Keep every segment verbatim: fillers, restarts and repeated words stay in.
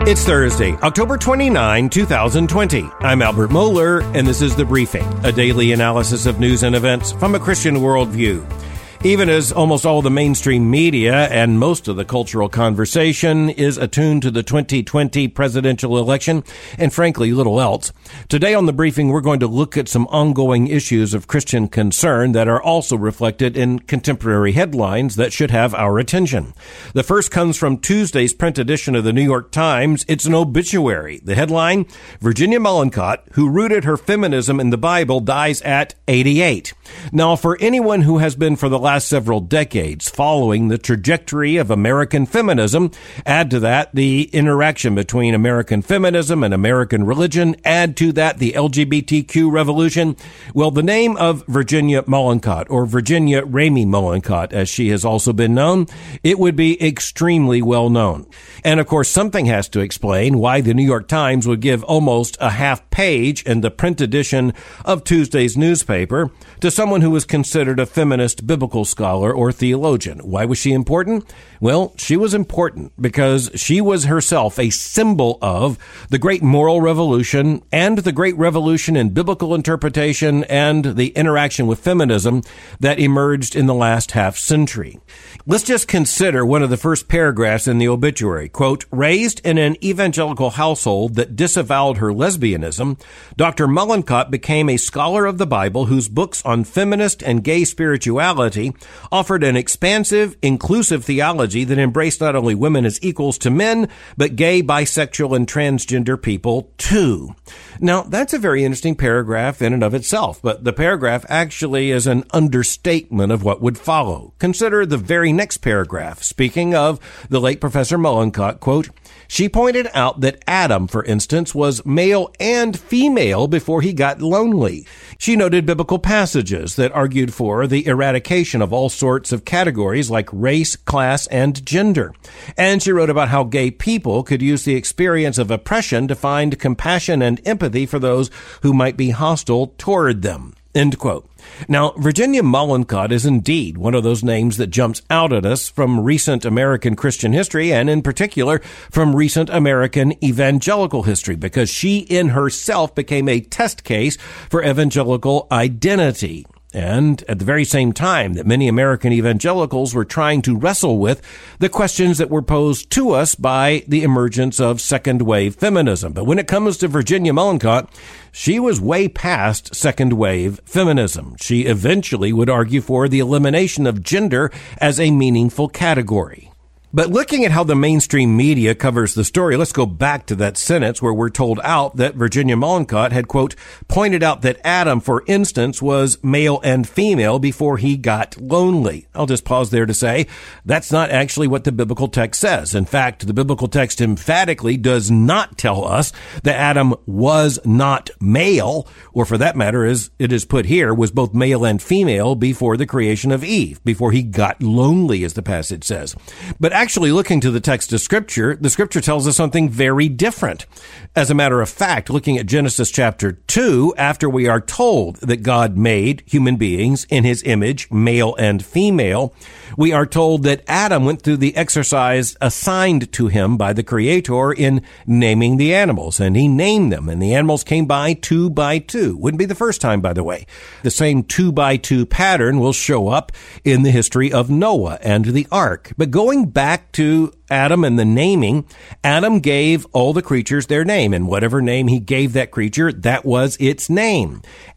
It's Thursday, October twenty-ninth, twenty twenty. I'm Albert Mohler, and this is The Briefing, a daily analysis of news and events from a Christian worldview. Even as almost all the mainstream media and most of the cultural conversation is attuned to the twenty twenty presidential election, and frankly, little else, today on The Briefing, we're going to look at some ongoing issues of Christian concern that are also reflected in contemporary headlines that should have our attention. The first comes from Tuesday's print edition of the New York Times. It's an obituary. The headline, Virginia Mollenkott, who rooted her feminism in the Bible, dies at eighty-eight. Now, for anyone who has been for the last several decades following the trajectory of American feminism, add to that the interaction between American feminism and American religion, add to that the L G B T Q revolution, well, the name of Virginia Mollenkott, or Virginia Ramey Mollenkott, as she has also been known, it would be extremely well known. And of course, something has to explain why the New York Times would give almost a half page in the print edition of Tuesday's newspaper to someone who was considered a feminist biblical scholar or theologian. Why was she important? Well, she was important because she was herself a symbol of the great moral revolution and the great revolution in biblical interpretation and the interaction with feminism that emerged in the last half century. Let's just consider one of the first paragraphs in the obituary. Quote, raised in an evangelical household that disavowed her lesbianism, Doctor Mollenkott became a scholar of the Bible whose books on feminist and gay spirituality offered an expansive, inclusive theology that embraced not only women as equals to men, but gay, bisexual, and transgender people too. Now, that's a very interesting paragraph in and of itself, but the paragraph actually is an understatement of what would follow. Consider the very next paragraph. Speaking of the late Professor Mollenkott, quote, she pointed out that Adam, for instance, was male and female before he got lonely. She noted biblical passages that argued for the eradication of all sorts of categories like race, class, and gender. And she wrote about how gay people could use the experience of oppression to find compassion and empathy for those who might be hostile toward them. End quote. Now, Virginia Mollenkott is indeed one of those names that jumps out at us from recent American Christian history, and in particular from recent American evangelical history, because she in herself became a test case for evangelical identity. And at the very same time that many American evangelicals were trying to wrestle with the questions that were posed to us by the emergence of second-wave feminism. But when it comes to Virginia Mollenkott, she was way past second-wave feminism. She eventually would argue for the elimination of gender as a meaningful category. But looking at how the mainstream media covers the story, let's go back to that sentence where we're told out that Virginia Mollenkott had, quote, pointed out that Adam, for instance, was male and female before he got lonely. I'll just pause there to say that's not actually what the biblical text says. In fact, the biblical text emphatically does not tell us that Adam was not male, or for that matter, as it is put here, was both male and female before the creation of Eve, before he got lonely, as the passage says. But actually, looking to the text of Scripture, the Scripture tells us something very different. As a matter of fact, looking at Genesis chapter two, after we are told that God made human beings in his image, male and female, we are told that Adam went through the exercise assigned to him by the Creator in naming the animals, and he named them, and the animals came by two by two. Wouldn't be the first time, by the way. The same two by two pattern will show up in the history of Noah and the ark. But going back Back to Adam and the naming, Adam gave all the creatures their name, and whatever name he gave that creature, that was its name.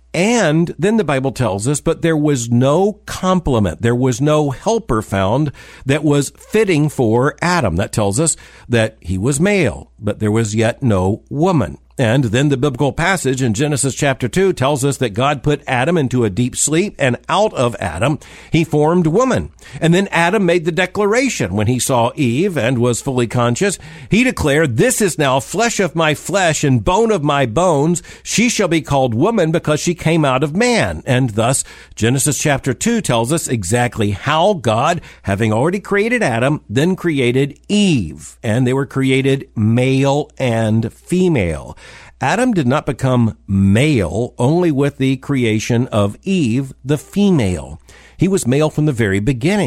And then the Bible tells us, but there was no complement. There was no helper found that was fitting for Adam. That tells us that he was male, but there was yet no woman. And then the biblical passage in Genesis chapter two tells us that God put Adam into a deep sleep, and out of Adam he formed woman. And then Adam made the declaration when he saw Eve and was fully conscious. He declared, this is now flesh of my flesh and bone of my bones. She shall be called woman because she came out of man. And thus Genesis chapter two tells us exactly how God, having already created Adam, then created Eve. And they were created male and female. Adam did not become male only with the creation of Eve, the female. He was male from the very beginning.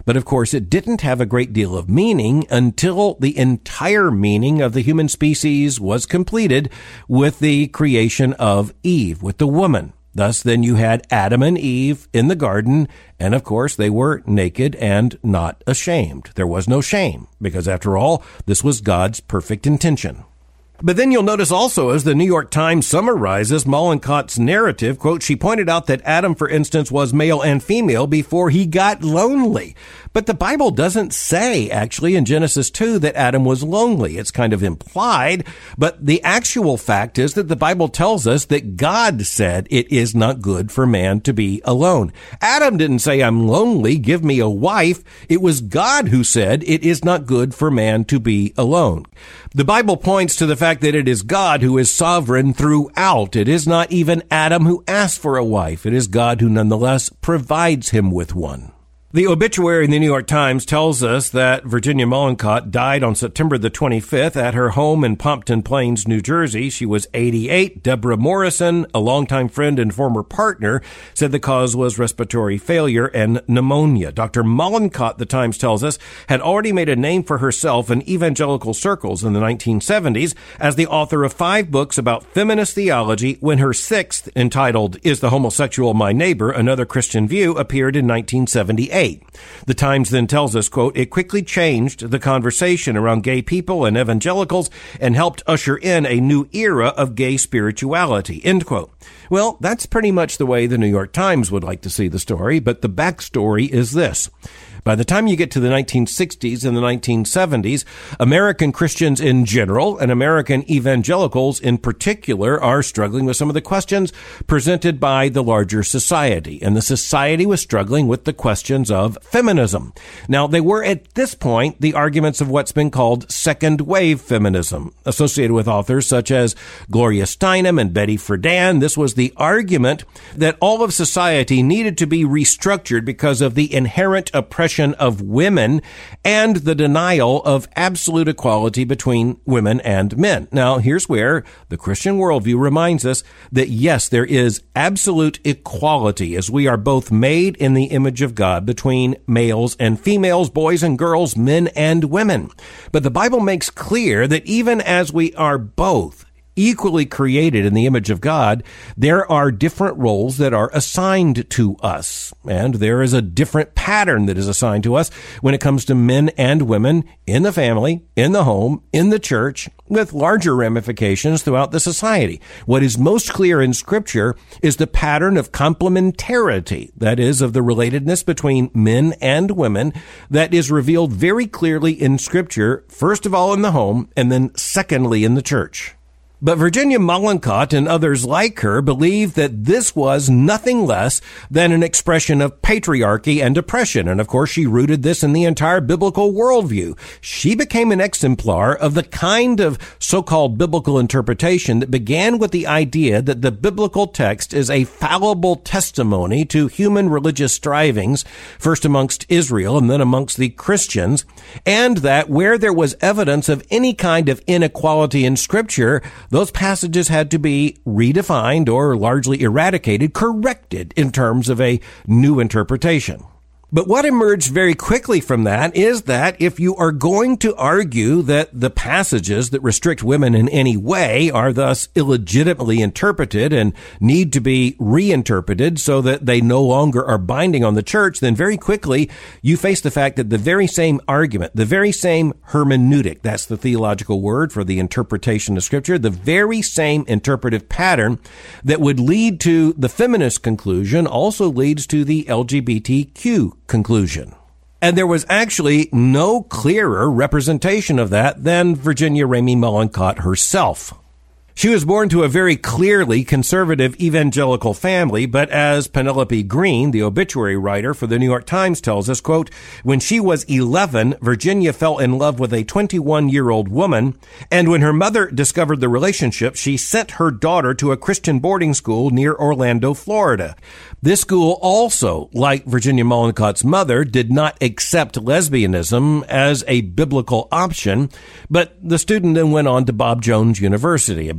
But of course, it didn't have a great deal of meaning until the entire meaning of the human species was completed with the creation of Eve, with the woman. Thus, then you had Adam and Eve in the garden, and of course, they were naked and not ashamed. There was no shame, because after all, this was God's perfect intention. But then you'll notice also, as the New York Times summarizes Mollenkott's narrative, quote, she pointed out that Adam, for instance, was male and female before he got lonely. But the Bible doesn't say, actually, in Genesis two, that Adam was lonely. It's kind of implied, but the actual fact is that the Bible tells us that God said it is not good for man to be alone. Adam didn't say, I'm lonely, give me a wife. It was God who said it is not good for man to be alone. The Bible points to the fact that it is God who is sovereign throughout. It is not even Adam who asked for a wife. It is God who nonetheless provides him with one. The obituary in the New York Times tells us that Virginia Mollenkott died on September the twenty-fifth at her home in Pompton Plains, New Jersey. She was eighty-eight. Deborah Morrison, a longtime friend and former partner, said the cause was respiratory failure and pneumonia. Doctor Mollenkott, the Times tells us, had already made a name for herself in evangelical circles in the nineteen seventies as the author of five books about feminist theology, when her sixth, entitled Is the Homosexual My Neighbor? Another Christian View, appeared in nineteen seventy-eight. The Times then tells us, quote, it quickly changed the conversation around gay people and evangelicals and helped usher in a new era of gay spirituality, end quote. Well, that's pretty much the way the New York Times would like to see the story, but the backstory is this. By the time you get to the nineteen sixties and the nineteen seventies, American Christians in general and American evangelicals in particular are struggling with some of the questions presented by the larger society. And the society was struggling with the questions of feminism. Now, they were at this point the arguments of what's been called second wave feminism, associated with authors such as Gloria Steinem and Betty Friedan. This was the argument that all of society needed to be restructured because of the inherent oppression of women and the denial of absolute equality between women and men. Now, here's where the Christian worldview reminds us that, yes, there is absolute equality as we are both made in the image of God between males and females, boys and girls, men and women. But the Bible makes clear that even as we are both equally created in the image of God, there are different roles that are assigned to us. And there is a different pattern that is assigned to us when it comes to men and women in the family, in the home, in the church, with larger ramifications throughout the society. What is most clear in Scripture is the pattern of complementarity, that is, of the relatedness between men and women, that is revealed very clearly in Scripture, first of all in the home, and then secondly in the church. But Virginia Mollenkott and others like her believed that this was nothing less than an expression of patriarchy and oppression. And of course, she rooted this in the entire biblical worldview. She became an exemplar of the kind of so-called biblical interpretation that began with the idea that the biblical text is a fallible testimony to human religious strivings, first amongst Israel and then amongst the Christians, and that where there was evidence of any kind of inequality in Scripture, those passages had to be redefined or largely eradicated, corrected in terms of a new interpretation. But what emerged very quickly from that is that if you are going to argue that the passages that restrict women in any way are thus illegitimately interpreted and need to be reinterpreted so that they no longer are binding on the church, then very quickly you face the fact that the very same argument, the very same hermeneutic, that's the theological word for the interpretation of Scripture, the very same interpretive pattern that would lead to the feminist conclusion also leads to the L G B T Q conclusion. And there was actually no clearer representation of that than Virginia Ramey Mollenkott herself. She was born to a very clearly conservative evangelical family, but as Penelope Green, the obituary writer for the New York Times, tells us, quote, when she was eleven, Virginia fell in love with a twenty-one-year-old woman, and when her mother discovered the relationship, she sent her daughter to a Christian boarding school near Orlando, Florida. This school also, like Virginia Mollenkott's mother, did not accept lesbianism as a biblical option, but the student then went on to Bob Jones University.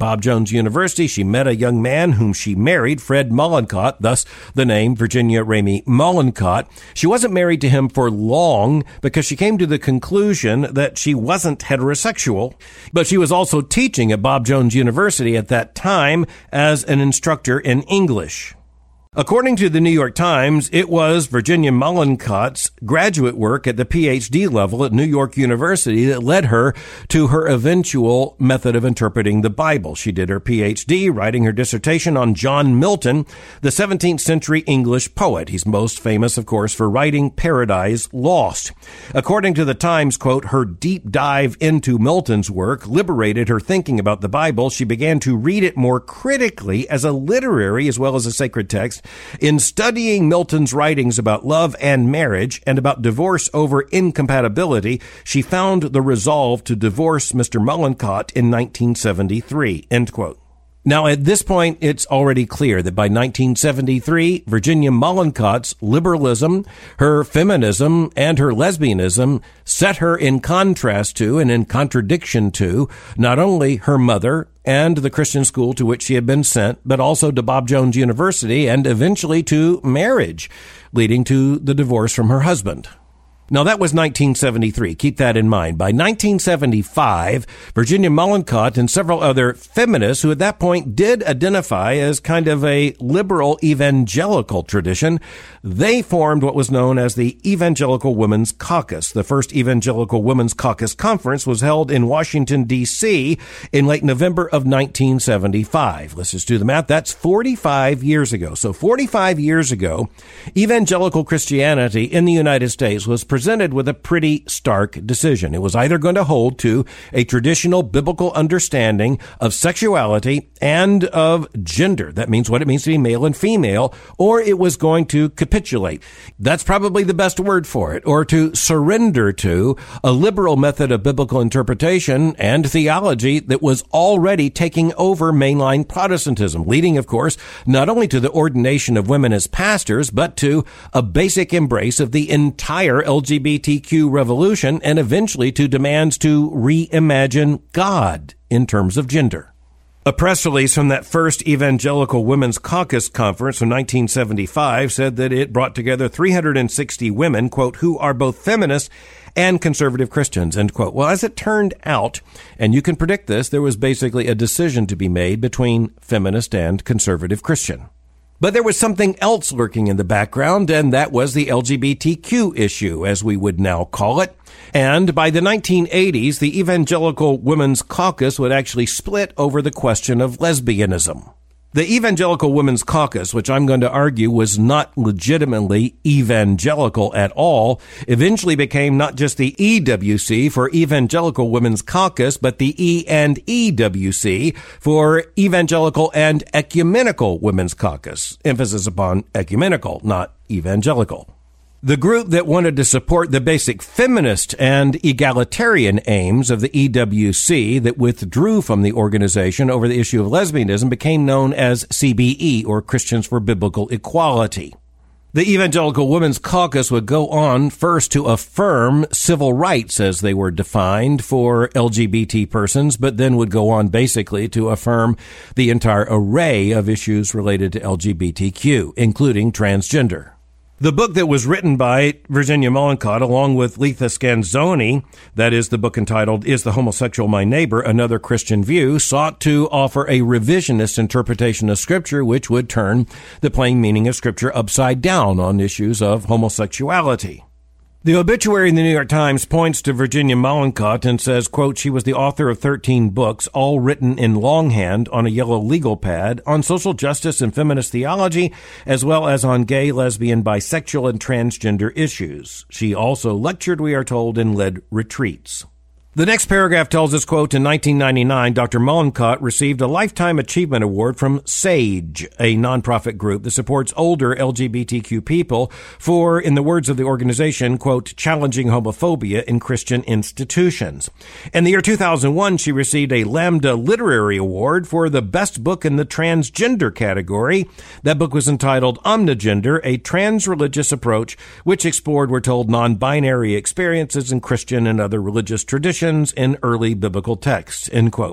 Bob Jones University, she met a young man whom she married, Fred Mollenkott, thus the name Virginia Ramey Mollenkott. She wasn't married to him for long because she came to the conclusion that she wasn't heterosexual, but she was also teaching at Bob Jones University at that time as an instructor in English. According to the New York Times, it was Virginia Mollenkott's graduate work at the P H D level at New York University that led her to her eventual method of interpreting the Bible. She did her P H D writing her dissertation on John Milton, the seventeenth century English poet. He's most famous, of course, for writing Paradise Lost. According to the Times, quote, her deep dive into Milton's work liberated her thinking about the Bible. She began to read it more critically as a literary as well as a sacred text. In studying Milton's writings about love and marriage and about divorce over incompatibility, she found the resolve to divorce Mister Mollenkott in nineteen seventy-three, end quote. Now, at this point, it's already clear that by nineteen seventy-three, Virginia Mollenkott's liberalism, her feminism, and her lesbianism set her in contrast to and in contradiction to not only her mother and the Christian school to which she had been sent, but also to Bob Jones University and eventually to marriage, leading to the divorce from her husband. Now, that was nineteen seventy-three. Keep that in mind. By nineteen seventy-five, Virginia Mollenkott and several other feminists who at that point did identify as kind of a liberal evangelical tradition, they formed what was known as the Evangelical Women's Caucus. The first Evangelical Women's Caucus conference was held in Washington, D C in late November of nineteen seventy-five. Let's just do the math. That's forty-five years ago. So forty-five years ago, evangelical Christianity in the United States was presented with a pretty stark decision. It was either going to hold to a traditional biblical understanding of sexuality and of gender. That means what it means to be male and female, or it was going to capitulate. That's probably the best word for it, or to surrender to a liberal method of biblical interpretation and theology that was already taking over mainline Protestantism, leading, of course, not only to the ordination of women as pastors, but to a basic embrace of the entire L G B T Q revolution and eventually to demands to reimagine God in terms of gender. A press release from that first Evangelical Women's Caucus conference from nineteen seventy-five said that it brought together three hundred sixty women, quote, who are both feminists and conservative Christians, end quote. Well, as it turned out, and you can predict this, there was basically a decision to be made between feminist and conservative Christian. But there was something else lurking in the background, and that was the L G B T Q issue, as we would now call it. And by the nineteen eighties, the Evangelical Women's Caucus would actually split over the question of lesbianism. The Evangelical Women's Caucus, which I'm going to argue was not legitimately evangelical at all, eventually became not just the E W C for Evangelical Women's Caucus, but the E and E W C for Evangelical and Ecumenical Women's Caucus. Emphasis upon ecumenical, not evangelical. The group that wanted to support the basic feminist and egalitarian aims of the E W C that withdrew from the organization over the issue of lesbianism became known as C B E, or Christians for Biblical Equality. The Evangelical Women's Caucus would go on first to affirm civil rights as they were defined for L G B T persons, but then would go on basically to affirm the entire array of issues related to L G B T Q, including transgender. The book that was written by Virginia Mollenkott, along with Letha Scanzoni, that is the book entitled Is the Homosexual My Neighbor? Another Christian View, sought to offer a revisionist interpretation of Scripture which would turn the plain meaning of Scripture upside down on issues of homosexuality. The obituary in the New York Times points to Virginia Mollenkott and says, quote, she was the author of thirteen books, all written in longhand on a yellow legal pad, on social justice and feminist theology, as well as on gay, lesbian, bisexual, and transgender issues. She also lectured, we are told, and led retreats. The next paragraph tells us, quote, in nineteen ninety-nine, Doctor Mollenkott received a Lifetime Achievement Award from SAGE, a nonprofit group that supports older L G B T Q people for, in the words of the organization, quote, challenging homophobia in Christian institutions. In the year two thousand one, she received a Lambda Literary Award for the best book in the transgender category. That book was entitled Omnigender, a Trans-Religious Approach, which explored, we're told, non-binary experiences in Christian and other religious traditions in early biblical texts, end quote.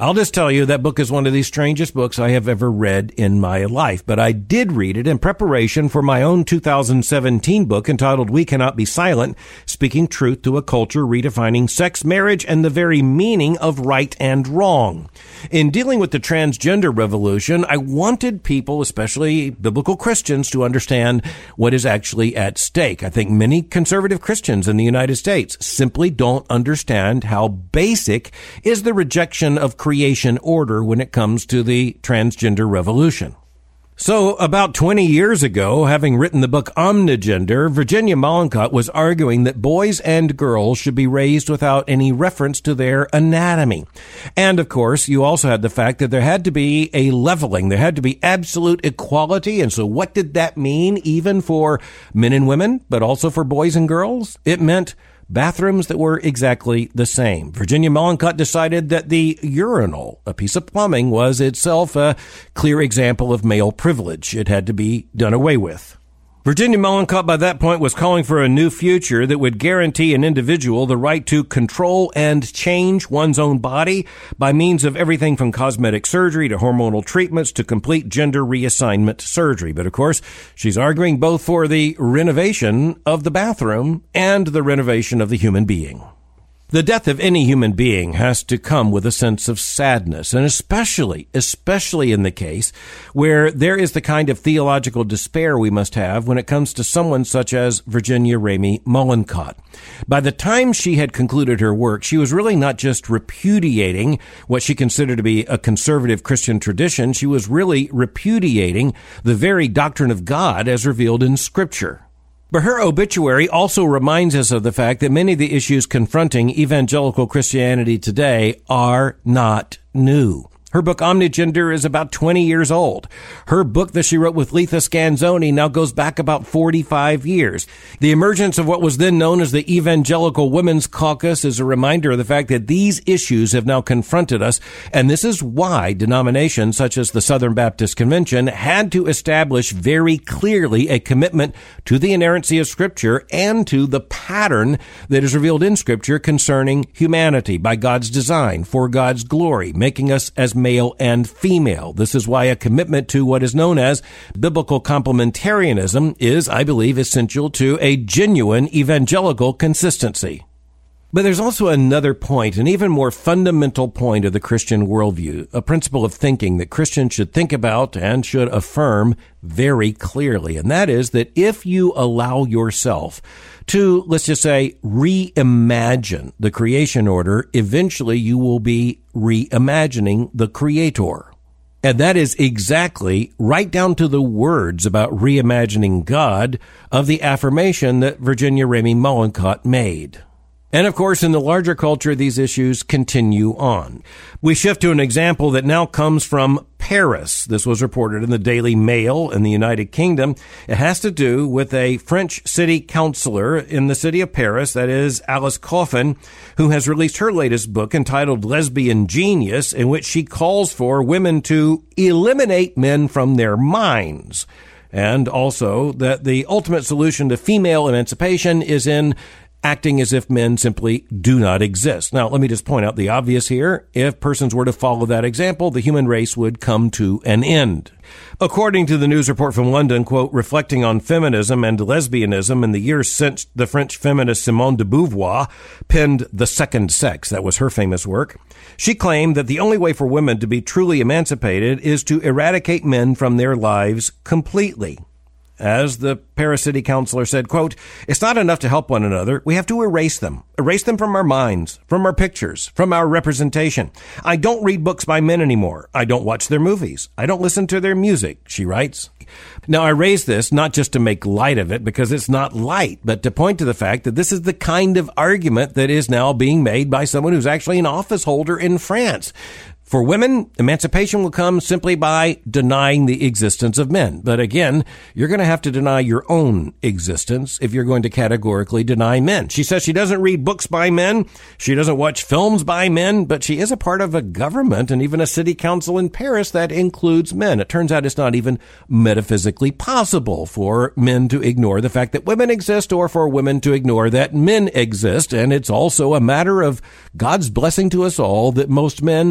I'll just tell you that book is one of the strangest books I have ever read in my life, but I did read it in preparation for my own two thousand seventeen book entitled We Cannot Be Silent, Speaking Truth to a Culture Redefining Sex, Marriage, and the Very Meaning of Right and Wrong. In dealing with the transgender revolution, I wanted people, especially biblical Christians, to understand what is actually at stake. I think many conservative Christians in the United States simply don't understand how basic is the rejection of creation order when it comes to the transgender revolution. So about twenty years ago, having written the book Omnigender, Virginia Mollenkott was arguing that boys and girls should be raised without any reference to their anatomy. And of course, you also had the fact that there had to be a leveling. There had to be absolute equality. And so what did that mean even for men and women, but also for boys and girls? It meant bathrooms that were exactly the same. Virginia Mollenkott decided that the urinal, a piece of plumbing, was itself a clear example of male privilege. It had to be done away with. Virginia Mollenkott by that point was calling for a new future that would guarantee an individual the right to control and change one's own body by means of everything from cosmetic surgery to hormonal treatments to complete gender reassignment surgery. But of course, she's arguing both for the renovation of the bathroom and the renovation of the human being. The death of any human being has to come with a sense of sadness, and especially, especially in the case where there is the kind of theological despair we must have when it comes to someone such as Virginia Ramey Mollenkott. By the time she had concluded her work, she was really not just repudiating what she considered to be a conservative Christian tradition, she was really repudiating the very doctrine of God as revealed in Scripture. But her obituary also reminds us of the fact that many of the issues confronting evangelical Christianity today are not new. Her book, Omnigender, is about twenty years old. Her book that she wrote with Letha Scanzoni now goes back about forty-five years. The emergence of what was then known as the Evangelical Women's Caucus is a reminder of the fact that these issues have now confronted us, and this is why denominations such as the Southern Baptist Convention had to establish very clearly a commitment to the inerrancy of Scripture and to the pattern that is revealed in Scripture concerning humanity by God's design, for God's glory, making us as male and female. This is why a commitment to what is known as biblical complementarianism is, I believe, essential to a genuine evangelical consistency. But there's also another point, an even more fundamental point of the Christian worldview, a principle of thinking that Christians should think about and should affirm very clearly. And that is that if you allow yourself to, let's just say, reimagine the creation order, eventually you will be reimagining the Creator. And that is exactly right down to the words about reimagining God of the affirmation that Virginia Ramey Mollenkott made. And of course, in the larger culture, these issues continue on. We shift to an example that now comes from Paris. This was reported in the Daily Mail in the United Kingdom. It has to do with a French city councillor in the city of Paris, that is Alice Coffin, who has released her latest book entitled Lesbian Genius, in which she calls for women to eliminate men from their minds. And also that the ultimate solution to female emancipation is in acting as if men simply do not exist. Now, let me just point out the obvious here. If persons were to follow that example, the human race would come to an end. According to the news report from London, quote, reflecting on feminism and lesbianism in the years since the French feminist Simone de Beauvoir penned The Second Sex, that was her famous work, she claimed that the only way for women to be truly emancipated is to eradicate men from their lives completely. As the Paris City Councilor said, quote, it's not enough to help one another. We have to erase them. Erase them from our minds, from our pictures, from our representation. I don't read books by men anymore. I don't watch their movies. I don't listen to their music, she writes. Now, I raise this not just to make light of it, because it's not light, but to point to the fact that this is the kind of argument that is now being made by someone who's actually an office holder in France. For women, emancipation will come simply by denying the existence of men. But again, you're going to have to deny your own existence if you're going to categorically deny men. She says she doesn't read books by men. She doesn't watch films by men, but she is a part of a government and even a city council in Paris that includes men. It turns out it's not even metaphysically possible for men to ignore the fact that women exist or for women to ignore that men exist. And it's also a matter of God's blessing to us all that most men don't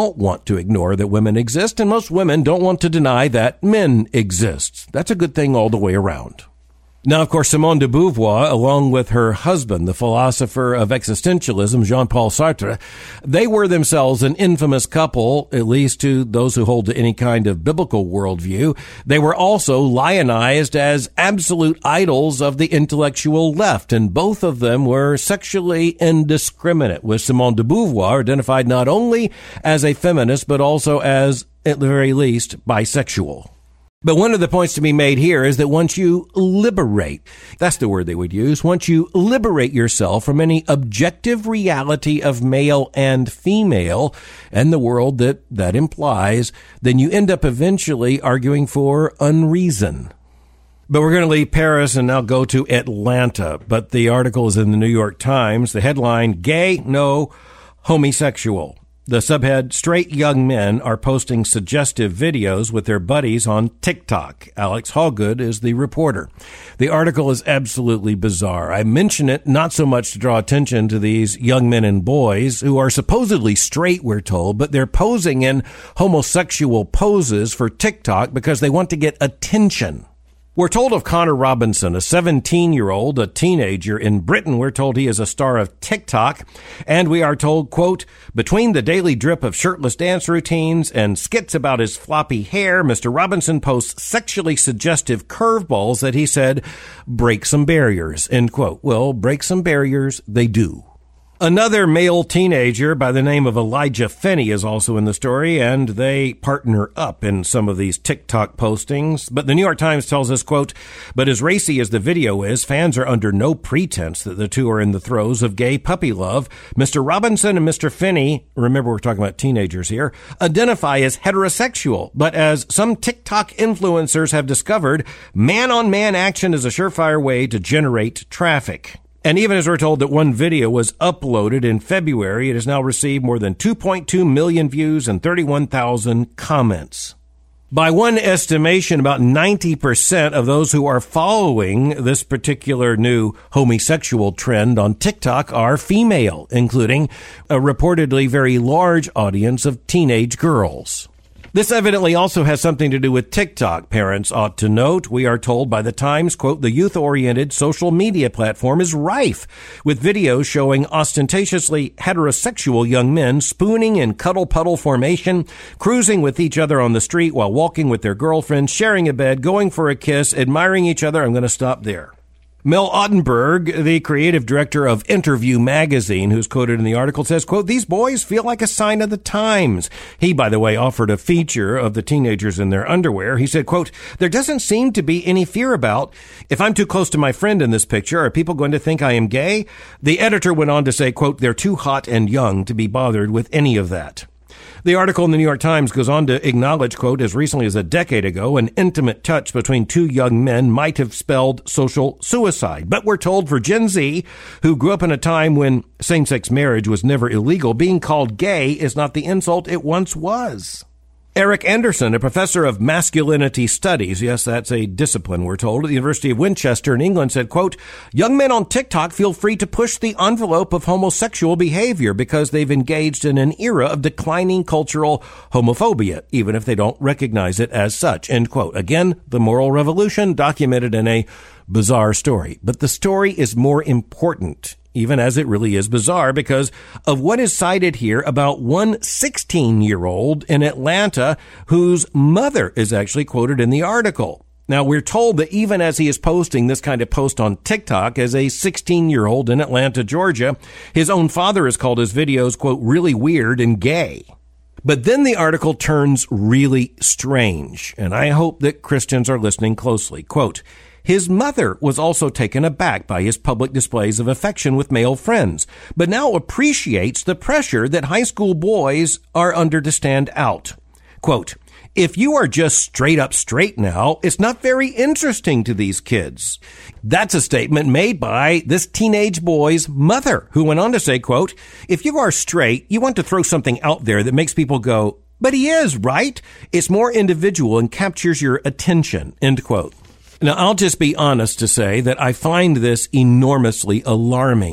don't want to ignore that women exist, and most women don't want to deny that men exist. That's a good thing all the way around. Now, of course, Simone de Beauvoir, along with her husband, the philosopher of existentialism, Jean-Paul Sartre, they were themselves an infamous couple, at least to those who hold to any kind of biblical worldview. They were also lionized as absolute idols of the intellectual left, and both of them were sexually indiscriminate, with Simone de Beauvoir identified not only as a feminist, but also as, at the very least, bisexual. But one of the points to be made here is that once you liberate, that's the word they would use, once you liberate yourself from any objective reality of male and female and the world that that implies, then you end up eventually arguing for unreason. But we're going to leave Paris and now go to Atlanta. But the article is in the New York Times. The headline, Gay, No, Homosexual. The subhead, straight young men are posting suggestive videos with their buddies on TikTok. Alex Hallgood is the reporter. The article is absolutely bizarre. I mention it not so much to draw attention to these young men and boys who are supposedly straight, we're told, but they're posing in homosexual poses for TikTok because they want to get attention. We're told of Connor Robinson, a seventeen-year-old, a teenager in Britain. We're told he is a star of TikTok. And we are told, quote, between the daily drip of shirtless dance routines and skits about his floppy hair, Mister Robinson posts sexually suggestive curveballs that he said break some barriers, end quote. Well, break some barriers, they do. Another male teenager by the name of Elijah Finney is also in the story, and they partner up in some of these TikTok postings. But the New York Times tells us, quote, but as racy as the video is, fans are under no pretense that the two are in the throes of gay puppy love. Mister Robinson and Mister Finney, remember we're talking about teenagers here, identify as heterosexual. But as some TikTok influencers have discovered, man-on-man action is a surefire way to generate traffic. And even as we're told that one video was uploaded in February, it has now received more than two point two million views and thirty-one thousand comments. By one estimation, about ninety percent of those who are following this particular new homosexual trend on TikTok are female, including a reportedly very large audience of teenage girls. This evidently also has something to do with TikTok, parents ought to note. We are told by the Times, quote, the youth-oriented social media platform is rife with videos showing ostentatiously heterosexual young men spooning in cuddle-puddle formation, cruising with each other on the street while walking with their girlfriends, sharing a bed, going for a kiss, admiring each other. I'm going to stop there. Mel Ottenberg, the creative director of Interview magazine, who's quoted in the article, says, quote, these boys feel like a sign of the times. He, by the way, offered a feature of the teenagers in their underwear. He said, quote, there doesn't seem to be any fear about, if I'm too close to my friend in this picture, are people going to think I am gay? The editor went on to say, quote, they're too hot and young to be bothered with any of that. The article in the New York Times goes on to acknowledge, quote, as recently as a decade ago, an intimate touch between two young men might have spelled social suicide. But we're told for Gen Z, who grew up in a time when same-sex marriage was never illegal, being called gay is not the insult it once was. Eric Anderson, a professor of masculinity studies, yes, that's a discipline, we're told, at the University of Winchester in England, said, quote, young men on TikTok feel free to push the envelope of homosexual behavior because they've engaged in an era of declining cultural homophobia, even if they don't recognize it as such, end quote. Again, the moral revolution documented in a bizarre story. But the story is more important, even as it really is bizarre, because of what is cited here about one sixteen-year-old in Atlanta whose mother is actually quoted in the article. Now, we're told that even as he is posting this kind of post on TikTok as a sixteen-year-old in Atlanta, Georgia, his own father has called his videos, quote, really weird and gay. But then the article turns really strange, and I hope that Christians are listening closely. Quote, his mother was also taken aback by his public displays of affection with male friends, but now appreciates the pressure that high school boys are under to stand out. Quote, if you are just straight up straight now, it's not very interesting to these kids. That's a statement made by this teenage boy's mother, who went on to say, quote, if you are straight, you want to throw something out there that makes people go, but he is, right? It's more individual and captures your attention, end quote. Now, I'll just be honest to say that I find this enormously alarming.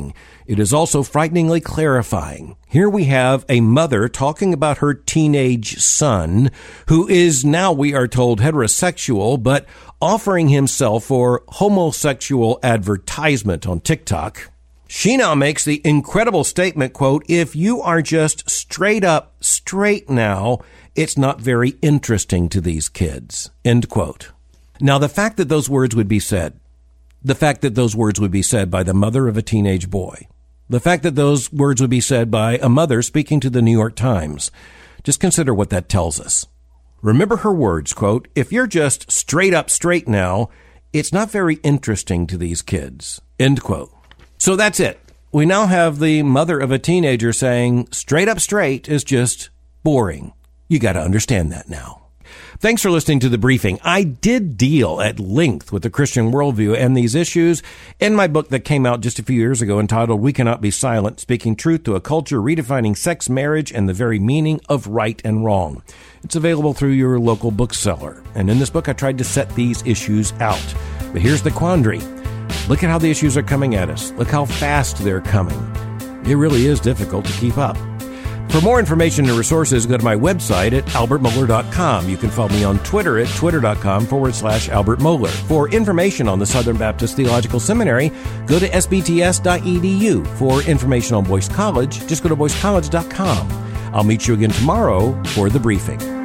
It is also frighteningly clarifying. Here we have a mother talking about her teenage son, who is now, we are told, heterosexual, but offering himself for homosexual advertisement on TikTok. She now makes the incredible statement, quote, "If you are just straight up straight now, it's not very interesting to these kids," end quote. Now, the fact that those words would be said, the fact that those words would be said by the mother of a teenage boy, the fact that those words would be said by a mother speaking to the New York Times, just consider what that tells us. Remember her words, quote, "If you're just straight up straight now, it's not very interesting to these kids," end quote. So that's it. We now have the mother of a teenager saying straight up straight is just boring. You got to understand that now. Thanks for listening to The Briefing. I did deal at length with the Christian worldview and these issues in my book that came out just a few years ago entitled We Cannot Be Silent, Speaking Truth to a Culture Redefining Sex, Marriage, and the Very Meaning of Right and Wrong. It's available through your local bookseller. And in this book, I tried to set these issues out. But here's the quandary. Look at how the issues are coming at us. Look how fast they're coming. It really is difficult to keep up. For more information and resources, go to my website at albert mohler dot com. You can follow me on Twitter at twitter.com forward slash Albert Mohler. For information on the Southern Baptist Theological Seminary, go to s b t s dot e d u. For information on Boyce College, just go to boyce college dot com. I'll meet you again tomorrow for The Briefing.